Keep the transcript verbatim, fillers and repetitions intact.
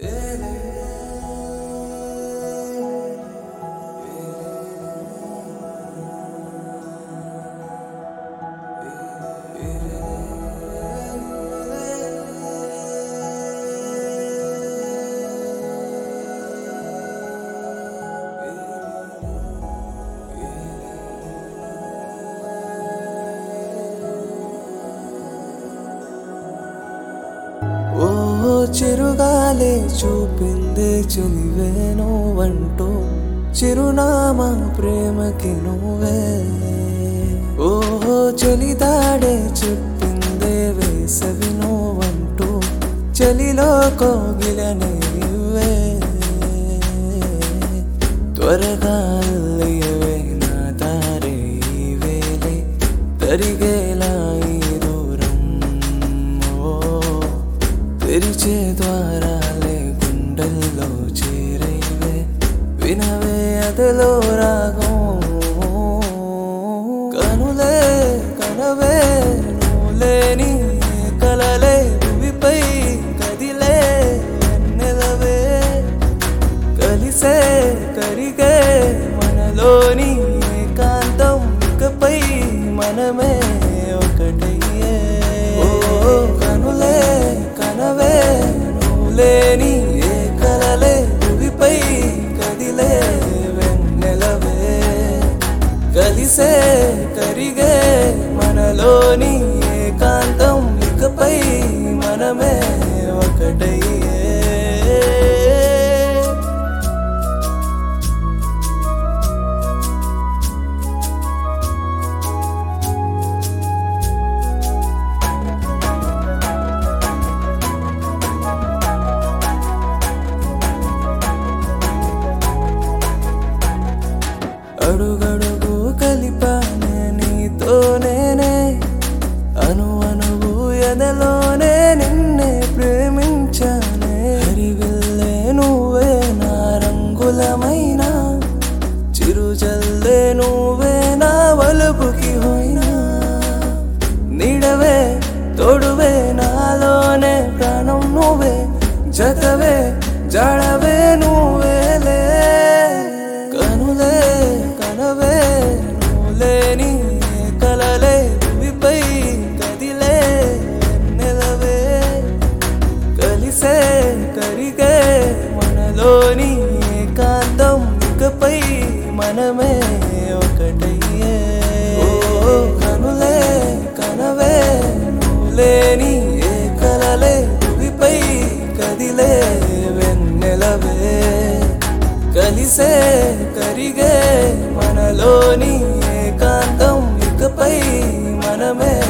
ఓ చిరుగాలే చూపిందే చెలివే నువ్వంటూ చిరునామా ప్రేమకి నువ్వే. ఓ చలిదాడే చెప్పిందే వేసవి నువ్వంటూ చలిలో కోగిలనే ఇవ్వే. త్వరగా అల్లయవే నా దారే ఈ వేలే తరిగేలా ఈ దూరం. ఓ తెరిచే ద్వారాలే గుండెల్లో చేరైవే వినవే అదలో రాగం. కనులే కనవే నువ్వులేని కలలే భూమిపై కదిలే వెన్నెలవే కలిసే కరిగే మనలోని ఏకాంతం ఇకపై మనమే ఒకటయ్యే. ఓ కనులే కనవే నువ్వులేని ఏ కలలే భూమిపై కదిలే వెన్నెలవే కలిసే కరిగే మనలోని ఏకాంతం ఇకపై మనమే ఒకటయ్యే. అడుగడుగు కలిపానే నీతో నేనే అను అనువు ఎదలోనే నిన్నే ప్రేమించానే. హరివిల్లే నువ్వే నా రంగులమైన చిరుజల్లే నువ్వే నా వలుపుకి హోయినా. నీడవే తోడువే నాలోనే ప్రాణం నువ్వే జతవే జాడవే నువ్వేలే. కనులే కనవే నువ్వులేని కలలే భూమిపై కదిలే వెన్నెలవే కలిసే కరిగే మనలోని ఏకాంతం ఇకపై మనమే ఒకటయ్యే. ఓ కనులే కనవే నువ్వులేని ఏ కలలే భూమిపై కదిలే వెన్నెలవే కలిసే కరిగే మనలోని ఏకాంతం ఇకపై మనమే